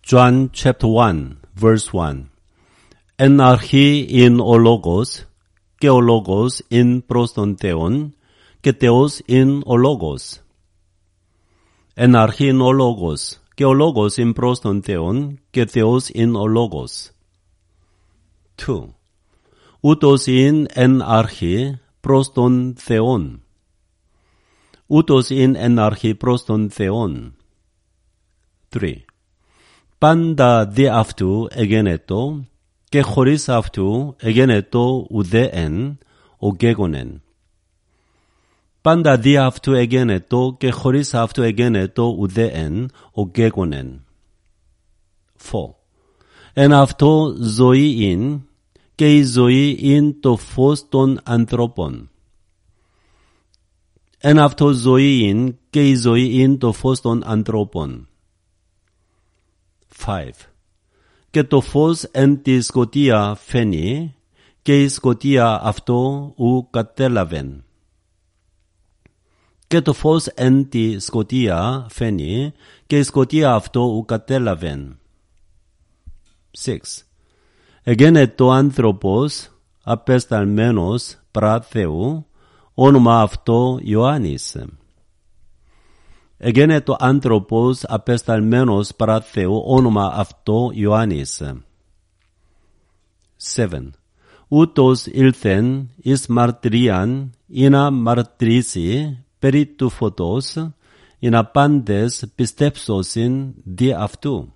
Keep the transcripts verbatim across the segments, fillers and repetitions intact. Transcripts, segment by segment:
John chapter one, verse one. En archi in o logos, και ο λόγος in προς τον Θεόν, και Θεός in ο λόγος. En archi in ο λόγος, και ο λόγος in προς τον Θεόν, και Θεός in ο λόγος. two. Ούτως in en archi προς τον Θεόν. Ούτως in en archi προς τον Θεόν. three. Πάντα δι' αυτού εγένετο, και χωρίς αυτού εγένετο ουδέεν ο γέγονεν. Πάντα δι' αυτού εγένετο, και χωρίς αυτού εγένετο ουδέεν ο γέγονεν. four. Εν αυτό ζωή ειν, και η ζωή ειν το φως των ανθρώπων. Εν αυτό ζωή ειν, και η ζωή ειν το φως των ανθρώπων. five. Και το φως εν τη σκοτία φαίνει, και η σκοτία αυτό ου κατέλαβεν. Και το φως εν τη σκοτία φαίνει, και η σκοτία αυτό ου κατέλαβεν. six. Εγένετο άνθρωπος απεσταλμένος παρά Θεού, όνομα αυτό Ιωάννης. Εγένετο άνθρωπος απεσταλμένος παρά Θεού, όνομα αυτό Ιωάννης. seven. Ούτως ήλθεν εις μαρτυρίαν, ή να μαρτυρήσει περί του φωτός, ή να πάντες πιστέψωσιν δι' αυτού.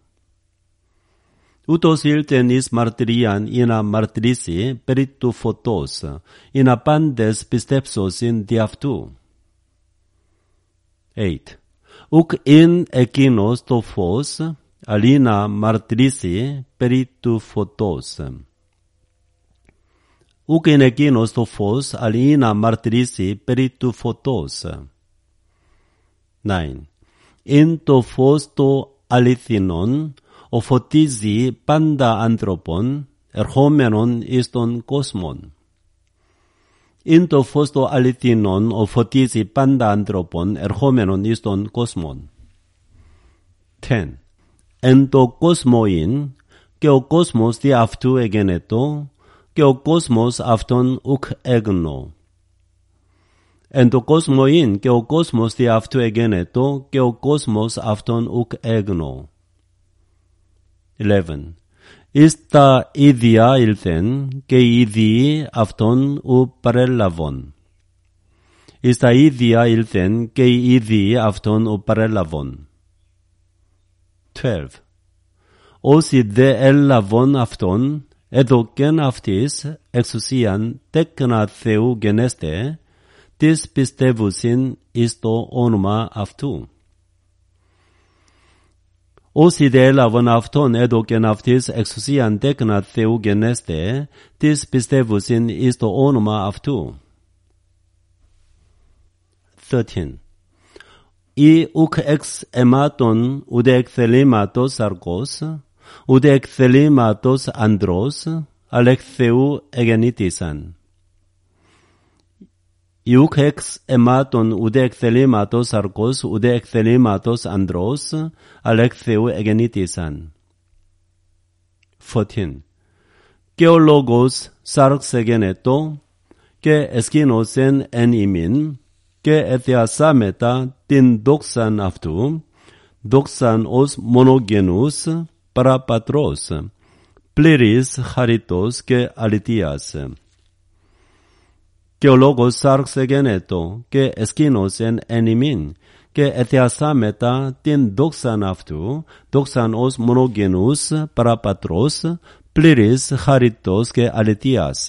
Ούτως ήλθεν εις μαρτυρίαν, ή να μαρτυρήσει περί του φωτός, ή να πάντες πιστέψωσιν δι' αυτού. eight. Ουκ ειν εκείνος το φως, αλλή να μαρτυρήσει περί του φωτός. Ουκ ειν εκείνος το φως, αλλή να μαρτυρήσει περί του φωτός. nine. Ειν το φως το αληθινόν, ο φωτίζει πάντα άνθρωπον, ερχόμενον εις τον κόσμον. Ειν το φως το αληθινόν, ο φωτίζει πάντα άνθρωπον, ερχόμενον εις τον κόσμον. ten. Εν το κόσμο ειν, και ο κόσμος δι' αυτού εγένετο, και ο κόσμος αυτόν ουκ έγνω. Εν το κόσμο ειν, και ο κόσμος δι' αυτού εγένετο, και ο κόσμος αυτόν ουκ έγνω. eleven. Εις τα ίδια ήλθεν, και οι ίδιοι αυτόν ου παρέλαβον. Εις τα ίδια ήλθεν, και οι ίδιοι αυτόν ου παρέλαβον. twelve. Όσοι δε έλαβον αυτόν, έδωκεν αυτοίς εξουσίαν τέκνα Θεού γενέστε, τις πιστεύουσιν εις το όνομα αυτού. Όσοι δε έλαβαν αυτόν, έδωκεν αυτοίς εξουσίαν τέκνα Θεού γενέστε, τις πιστεύουσιν εις το όνομα αυτού. thirteen. Ή ουκ εξ αιμάτων ουδε εκ θελήματος σαρκός, ουδε εκ θελήματος ανδρός, αλλά εκ Θεού εγεννήτησαν. Ή ουκ εξ αιμάτων ουδε εκ θελήματος σαρκός, ουδε εκ θελήματος ανδρός, αλλά εκ Θεού εγεννήτησαν. fourteen. Και ο λόγος σάρξ εγένετο, και εσκήνωσεν εν ημίν, και εθιασάμετα την δόξαν αυτού, δόξαν ως μονογενούς παραπατρός, πλήρης χαριτός και αληθείας. Και ο λόγος σάρξ εγένετο, και εσκήνωσεν εν ημίν, και εθιασάμετα την δόξαν αυτού, δόξαν ως μονογενούς παραπατρός, πλήρης χαριτός και αληθείας.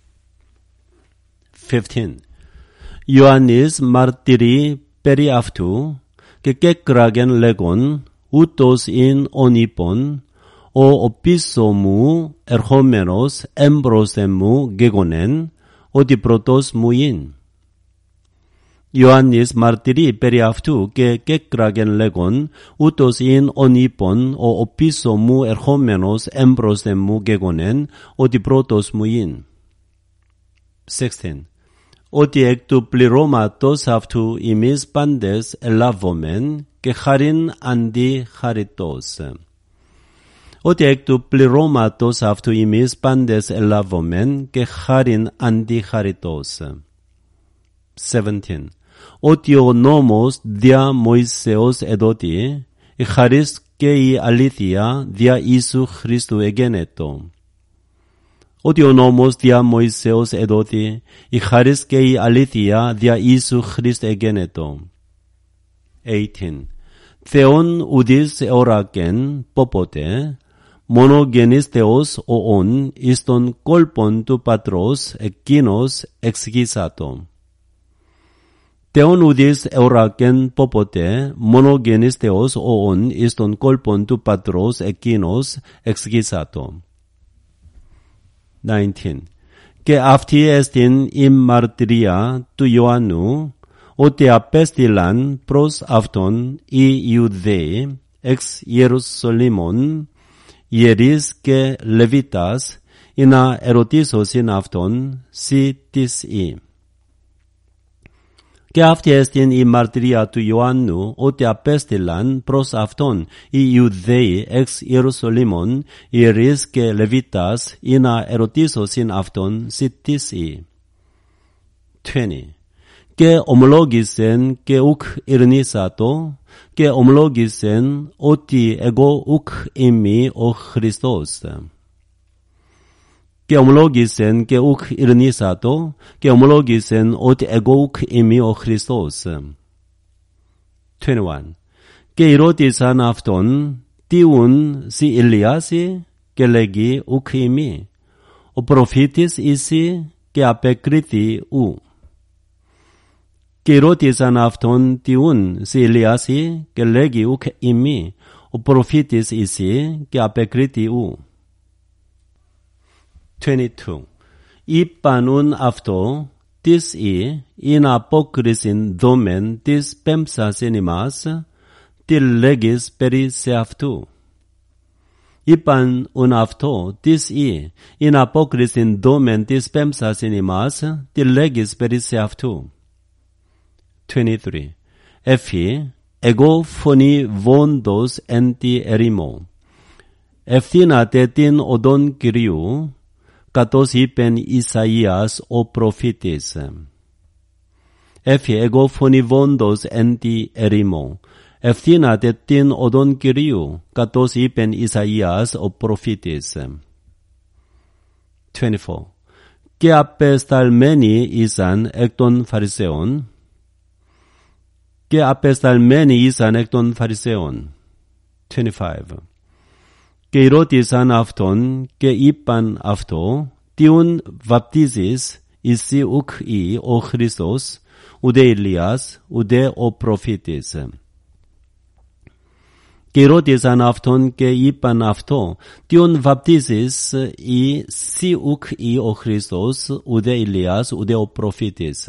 fifteen. Ιωάννης μαρτυρεί περί αυτού, και κέκραγεν λέγον, ούτως ειν ον είπον, ο οπίσω μου ερχόμενος έμπροσθεν μου γεγονέν, ότι πρωτός μου ειν. Ιωάννης μαρτυρεί περί αυτού, και κέκραγεν λέγον, ούτως ειν ον είπον, ο οπίσω μου ερχόμενος έμπροσθεν μου γεγονέν, ότι πρώτος μου ειν. sixteen. Ότι εκ του πληρώματος αυτού εμείς πάντες ελάβομεν, και χαρίν αντί χαριτός. ότι εκ του πληρώματος αυτού ημείς πάντες ελάβομεν και χάριν αντί χαριτός. seventeen. Ότι ο νόμος δια Μωυσεώς εδότη, η χαρίς και η αλήθεια δια Ιησού Χριστού εγένετο. Ότι ο νόμος δια Μωυσεώς εδότη, η χαρίς και η αλήθεια δια Ιησού Χριστού εγένετο. eighteen. Θεόν ουδείς εωράκεν πόποτε, μονογενής Θεός οόν εις των κόλπων του Πατρός εκείνος εξηγήσατο. Θεόν ουδείς εωράκεν πόποτε, μονογενής Θεός οόν εις των κόλπων του Πατρός εκείνος εξηγήσατο. nineteen. Και αυτή εστιν η μαρτυρία του Ιωάννου, ότι απέστειλαν προς αυτόν οι Ιουδαίοι εξ Ιερουσαλήμων, ιερείς και Λεβίτας, ή να ερωτήσωσιν αυτόν σοι τις ή. Και αυτή εστιν η μαρτυρία του Ιωάννου, ότι απέστειλαν προς αυτόν οι Ιουδαίοι εξ Ιερουσαλήμων, ιερείς και Λεβίτας, ή να ερωτήσωσιν αυτόν σοι τις ή. twenty. Και ομολόγησεν και ουκ ειρνήσατο, και ομολόγησεν ότι εγώ ουκ είμαι ο Χριστός. Και ομολόγησεν και ουκ ειρνήσατο, και ομολόγησεν ότι εγώ ουκ είμαι ο Χριστός. twenty-one. Και ρώτησαν αυτόν, τίουν σοι Ηλιάση, και λέγει ουκ είμαι. Ο προφήτης είσαι, και απεκρίθη ου. Και ρώτησαν αυτόν τίουν σοι Ηλιάση, και λέγει ουκ είμαι. Ο προφήτης είσαι, και απεκρίθη ου. twenty-two. Είπανουν αυτό, τις ή, ειν απόκρισιν δόμεν της πέμψασιν ημάς, τι λέγεις περί σε αυτού. Είπανουν αυτό, τις ή, ειν απόκρισιν δόμεν της πέμψασιν ημάς, τι λέγεις περί σε αυτού. twenty-three. Εφή, εγώ φωνή βόντος εν τη ερήμο. Ευθύνατε την οδόν Κυρίου, καθώς είπεν Ισαΐας ο προφήτης. Εφή, εγώ φωνή βόντος εν τη ερήμο. Ευθύνατε την οδόν Κυρίου, καθώς είπεν Ισαΐας ο προφήτης. twenty-four. Και απεσταλμένοι ήσαν εκ των Φαρισαίων, και απεσταλμένοι ήσαν εκ των Φαρισαίων. twenty-five. Και ρώτησαν αυτόν και είπαν αυτό, τίουν βαπτίζεις εσύ ουκ ή ο Χριστός, ουδέ Ηλίας, ουδέ ο προφήτης. Και ρώτησαν αυτόν και είπαν αυτό, τίουν βαπτίζεις εσύ ουκ ή ο Χριστός, ουδέ Ηλίας, ουδέ ο προφήτης.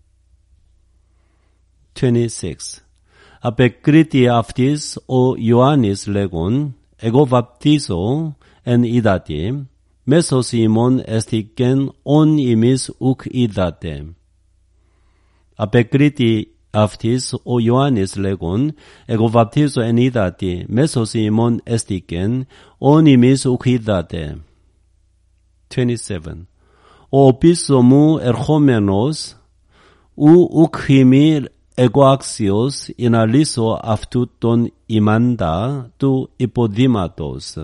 twenty-six. Απεκρίτη αυτής ο Ιωάννης λέγον, εγώ βαπτίζω εν είδατε, μέσος ημών εστικεν ον ημείς ουκ είδατε. Απεκρίτη αυτής ο Ιωάννης λέγον, εγώ βαπτίζω εν είδατε, μέσος ημών εστικεν ον ημείς ουκ είδατε. twenty-seven. Ο πίσω μου ερχόμενος, ου ουκ είμαι εγώ άξιος ή να λύσω αυτού τον ημάντα του υποδήματος.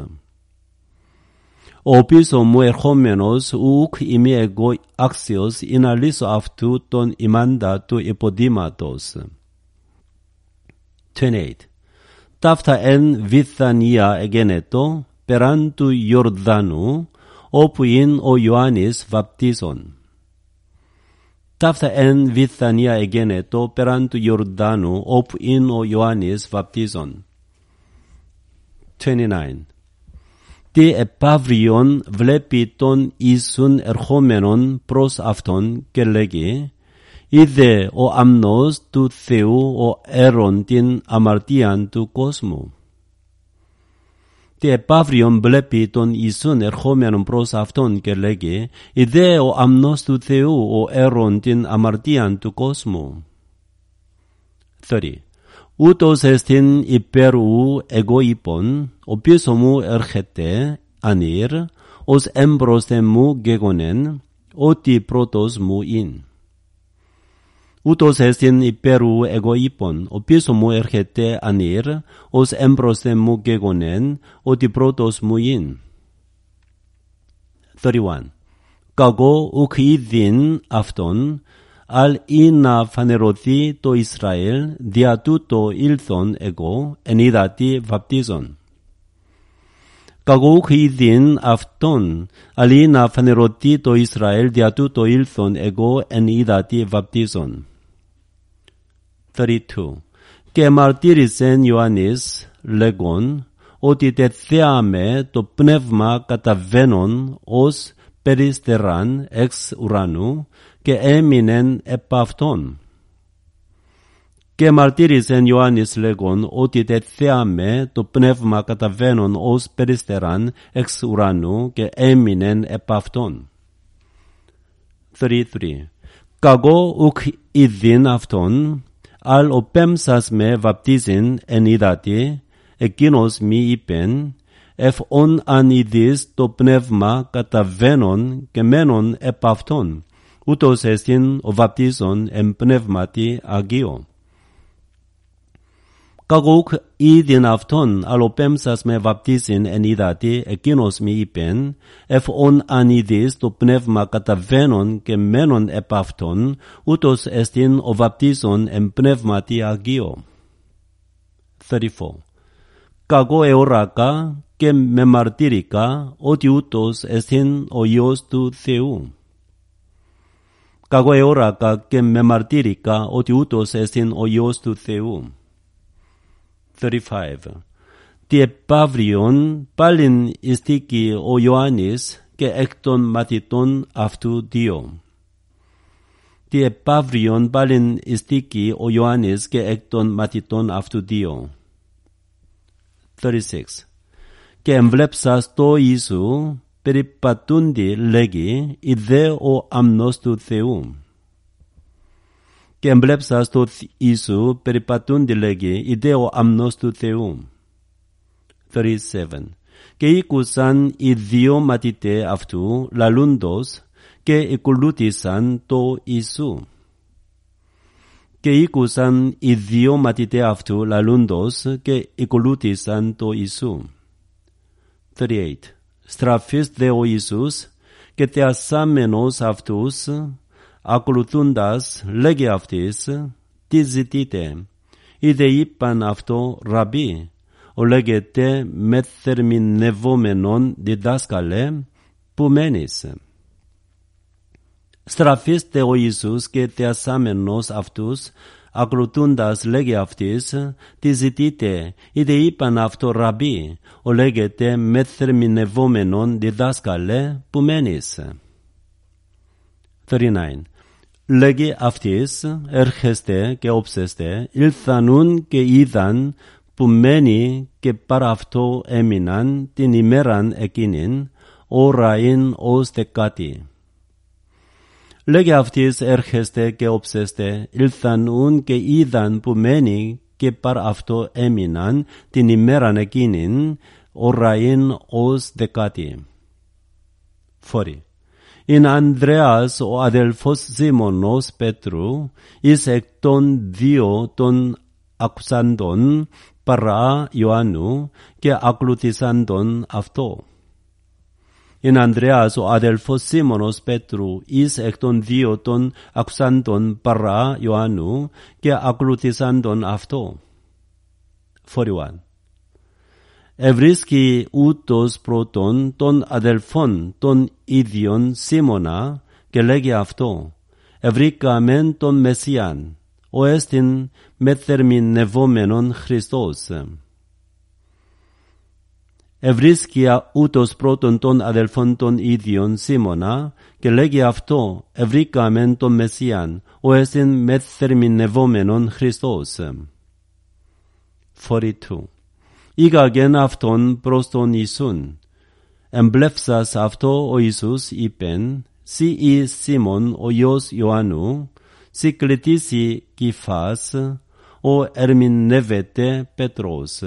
Ο πίσω μου ερχόμενος ουκ είμαι εγώ άξιος ή να λύσω αυτού τον ημάντα του υποδήματος. twenty-eight. Ταύτα εν Βηθανία εγένετο περάν του Ιορδάνου, όπου είναι ο Ιωάννης βαπτίζων. Ταύτα εν Βηθανία εγένετο περάν του Ιορδάνου, όπου είναι ο Ιωάννης βαπτίζων. twenty-nine. Τι επαύριον βλέπει τον Ιησούν ερχόμενον προς αυτόν και λέγει, είδε ο αμνός του Θεού ο έρων την αμαρτίαν του κόσμου. Τι επαύριον βλέπει τον Ιησούν ερχόμενον προς αυτόν και λέγει, είδε ο αμνός του Θεού ο έρων την αμαρτίαν του κόσμου. thirty. ούτως εστιν υπέρου εγώ είπων, ο πίσω μου έρχεται ανήρ, ως έμπροσθεν μου γεγονέν, ότι πρώτος μου ειν. ούτως εστιν υπέρου εγώ είπων, ο πίσω μου έρχεται ανήρ, ως έμπροσθεν μου γεγονέν, ότι πρώτος μου ειν. τριάντα ένα. Καγώ ουκ είδην αυτόν, αλ ή να φανερωθεί το Ισραήλ, δια τούτο ήλθον εγώ, εν είδατι βαπτίζον. Καγώ ουκ είδην αυτόν, αλ ή να φανερωθεί το Ισραήλ, δια τούτο ήλθον εγώ, εν είδατι βαπτίζον. τριάντα δύο. Και μαρτύρησεν Ιωάννης, λέγον, ότι τεθέαμε το πνεύμα καταβαίνον ως περιστεράν εξ ουρανού και έμεινεν επ' αυτόν. Και μαρτύρησεν Ιωάννης λέγον ότι τεθέαμε το πνεύμα καταβαίνον ως περιστεράν εξ ουρανού και έμεινεν επ' αυτόν. τριάντα τρία. Καγώ ουκ είδην αυτόν, αλ ο πέμψας με βαπτίζειν εν είδατι, εκείνος μη είπεν, εφ ον αν ειδείς το πνεύμα καταβαίνον και μένον επ' αυτόν, ούτως εστιν ο βαπτίζον εν πνεύματι Αγίο. Καγώ ουκ είδην αυτόν, αλ ο πέμψας με βαπτίζειν εν είδατι, εκείνος μη είπεν, εφ ον αν ειδείς το πνεύμα καταβαίνον και μένον επ' αυτόν, ούτως εστιν ο βαπτίζον εν πνεύματι Αγίο. τριάντα τέσσερα. Καγώ εώρακα και με μαρτύρικα ότι ούτως εστιν ο Υιός του Θεού. Καγώ εώρακα και με μαρτύρικα ότι ούτως εστιν ο Υιός του Θεού. τριάντα πέντε. Τι επαύριον πάλιν ειστήκει ο Ιωάννης και εκ των μαθητών αυτού δύο. Τι επαύριον πάλιν ειστήκει ο Ιωάννης και εκ των μαθητών αυτού δύο. τριάντα έξι. Και εμβλέψας το Ιησού περιπατούντι λέγει, ιδέ ο αμνός του Θεού. Και εμβλέψας το Ιησού περιπατούντι λέγει, ιδέ ο αμνός του Θεού. τριάντα επτά. Και ήκουσαν οι δύο μαθηταί αυτού λαλούντος και εκολούθησαν το Ιησού. Και ήκουσαν οι δύο μαθηταί αυτού λαλούντος και εκολούθησαν το Ιησού. τριάντα οκτώ. Στραφής δε ο Ιησούς και θεασάμενος αυτούς, ακολουθούντας, λέγει αυτής, τι ζητείτε. Είδε είπαν αυτό, Ραμπί, ο λέγεται μεθερμινευόμενον διδάσκαλε, που μένεις. Στραφίστε ο Ιησούς και θεασάμενος αυτούς, ακολουθούντας λέγει αυτής, τι ζητείτε, είδε είπαν αυτό Ραμπί, ο λέγεται μεθερμινευόμενον διδάσκαλε, που μένεις. τριάντα εννέα. Λέγει αυτής, έρχεστε και όψεστε, ήλθανουν και είδαν, που μένει και παρά αυτό έμειναν την ημέραν εκείνην, ωραήν ως δεκάτη. Λέγε αυτής έρχεστε και όψεστε, ήλθανουν και είδαν που μένει και παρ' αυτό έμειναν την ημέραν εκείνην, ωραήν ως δεκάτη. Φορή. Είναι Ανδρέας ο αδελφός Σίμωνος Πέτρου, εις εκ των δύο των ακουσάντων παρά Ιωάννου και ακολουθήσαντων αυτό. Είναι Ανδρέας ο αδελφός Σίμωνος Πέτρου, εις εκ των δύο των ακουσάντων παρά Ιωάννου και ακολουθήσαντων αυτό. φορty one. Ευρίσκει ούτως πρώτον των αδελφών των ίδιων Σίμωνα και λέγει αυτό. Ευρήκαμεν τον Μεσσίαν, ο έστιν μεθερμινευόμενον Χριστός. Ευρίσκει ούτως πρώτον των αδελφών των ίδιων Σίμωνα και λέγει αυτό. Ευρήκαμεν τον Μεσσίαν, ο έστιν μεθερμινευόμενον Χριστός. φορty two. Ήγαγεν αυτόν προς τον Ιησούν. Εμπλεύσας αυτό ο Ιησούς είπεν, «Σύ εις Σίμων ο γιος Ιωάννου, σύ κλητήσει Κηφάς, ο ερμηνεύεται Πέτρος.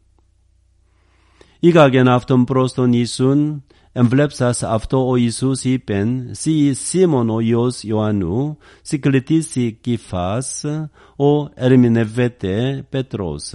Ήγαγεν αυτόν προς τον Ιησούν, εμβλέψας αυτό ο Ιησούς είπεν, «Σι Σίμων ο Υιός Ιωάννου, σι κλητήσει Κηφάς, ο ερμηνεύεται Πέτρος».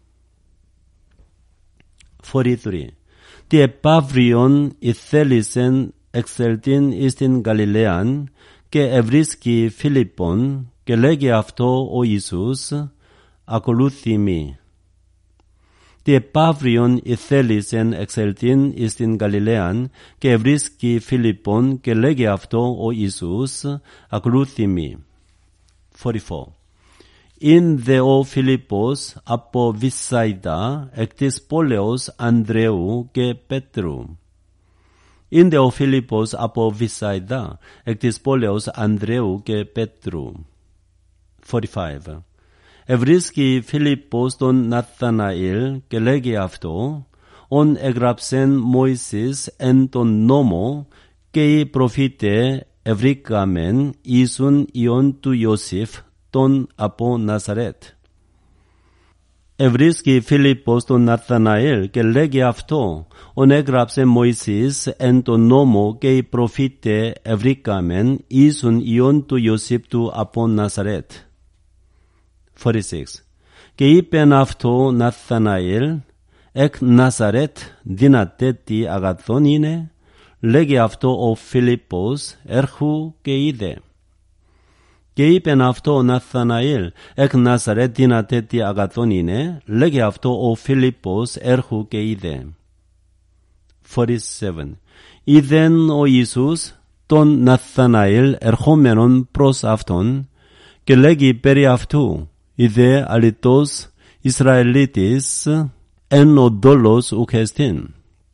forty-three. Τι επαύριον ηθέλησεν εξελτήν εις την Γαλιλαίαν και ευρίσκει Φίλιππον και λέγει αυτό ο Ιησούς, ακολούθει μη. Τι επαύριον ηθέλησεν εξελτήν εις την Γαλιλαίαν και ευρίσκει Φίλιππον και λέγει αυτό ο Ιησούς, ακολούθει μη. forty-four. Ειν δε ο Φίλιππος από Βυσσαϊδά εκ της πόλεως Ανδρέου και Πέτρου. Ειν δε ο Φίλιππος από Βυσσαϊδά εκ της πόλεως Ανδρέου και Πέτρου. forty-five. Ευρίσκει Φίλιππος τον Ναθαναήλ και λέγει αυτό, ον εγγράψεν Μωυσής εν τον νόμο και οι προφήτε ευρήκαμεν Ιησούν Υιόν του Ιωσήφ τον από Ναζαρέτ. Ευρίσκει Φίλιππος τον Ναθαναήλ και λέγει αυτό, ον έγραψε Μωυσής εν τον νόμο και οι προφήτε ευρήκαμεν Ιησούν Υιόν του Ιωσήφ του από Ναζαρέτ. forty-six. Και είπεν αυτό Ναθαναήλ, εκ Ναζαρέτ δυνατέτη αγαθόν είναι, λέγει αυτό ο Φίλιππος, έρχου και είδε. Και είπεν αυτό Ναθαναήλ, εκ Ναζαρέτ δυνατέτη αγαθόν είναι, λέγει αυτό ο Φίλιππος, έρχου και είδε. forty-seven. Είδεν ο Ιησούς τον Ναθαναήλ ερχόμενον προς αυτόν και λέγει περί αυτού, είδε αλητός Ισραηλίτης, εν ο δόλος ουκ εστίν.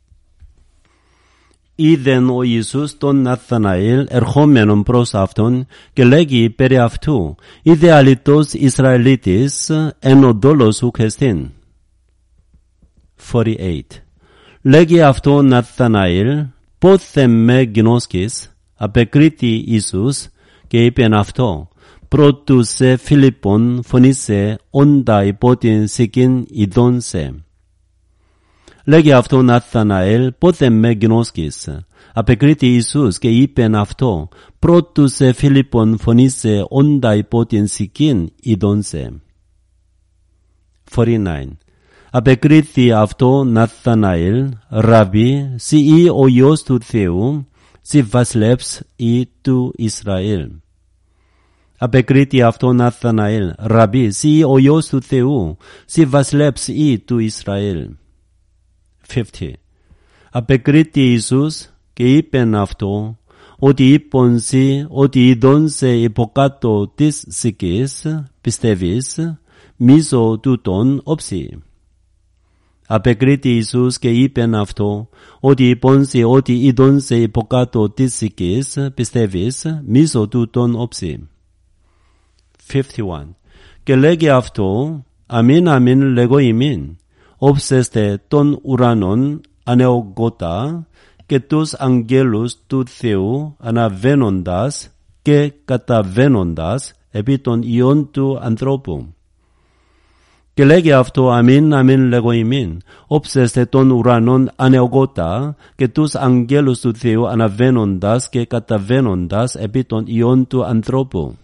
Είδεν ο Ιησούς τον Ναθαναήλ ερχόμενον προς αυτόν και λέγει περί αυτού, είδε αλητός Ισραηλίτης, εν ο δόλος ουκ εστίν. forty-eight. Λέγει αυτό Ναθαναήλ, πότε με γινώσκεις, απεκρίτη Ιησούς και είπεν αυτό, πρώτου σε Φίλιππον φωνήσε όντα υπό την σικήν ειδών σε. Λέγει αυτό Ναθαναήλ, πότε με γινώσκεις, απεκρίτη Ιησούς και είπεν αυτό, πρώτου σε Φίλιππον φωνήσε όντα υπό την σικήν ειδών σε. forty-nine. Απεκρίθη αυτό Ναθαναήλ, Ραβί, σοι ή ο Υιός του Θεού, σοι βασιλεύς ή του Ισραήλ. Απεκρίθη αυτό Ναθαναήλ, Ραβί, σοι ο Υιός του Θεού, σοι βασιλεύς ή του Ισραήλ. fifty. Απεκρίθη Ιησούς και είπεν αυτό, ότι είπον σοι, ότι ειδών σε υποκάτω της σικής, πιστεύεις, μίσο τούτον όψη. Απεκρίθη Ιησούς και είπεν αυτό, ότι είπον σοι, ότι ειδών σε υποκάτω της σικής, πιστεύεις, μίσο τούτον όψη. fifty-one. Και λέγει αυτό, αμήν αμήν λέγω ημίν, όψεστε των ουρανών ανεωγότα και τους αγγέλους του Θεού αναβαίνοντας και καταβαίνοντας επί των ιών του ανθρώπου. Και λέγει αυτό, αμήν αμήν λέγω ημίν, όψεστε των ουρανών ανεωγότα και τους αγγέλους του Θεού αναβαίνοντας και καταβαίνοντας επί των ιών του ανθρώπου.